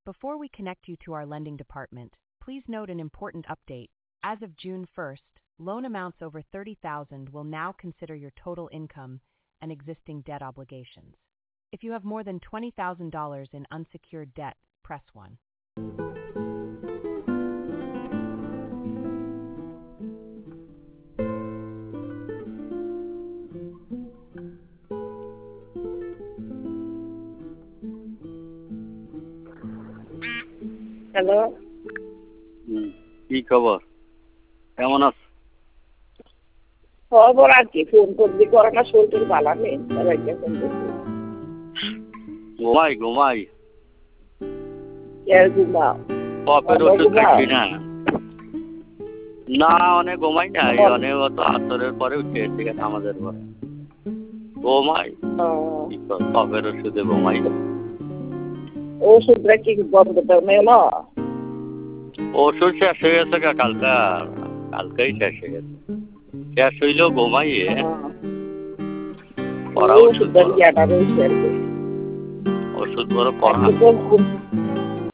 Before we connect you to our lending department, please note an important update. As of June 1st, loan amounts over $30,000 will now consider your total income and existing debt obligations. If you have more than $20,000 in unsecured debt, press 1. Hello, কি খবর? কেমন আছো? খবর আর কি, phone করবি করে না, শরীর ভালো নেই, সবাইকে ফোন করবি। ঘুমাই ঘুমাও? কপের ওষুধ খাচ্ছি না। না, অনেক ঘুমাই না, অনেক অত আসরের পরে উঠে ঠিক আছে আমাদের পরে ঘুমাই। কপের ওষুধে ঘুমাই। ওষুধটা কি বন্ধ মেলো? ওষুধ শেষ হয়ে গেছে, কালকেই শেষ হয়ে গেছে। শেষ হইলেও ঘুমাইয়ে ওষুধ বড় করা।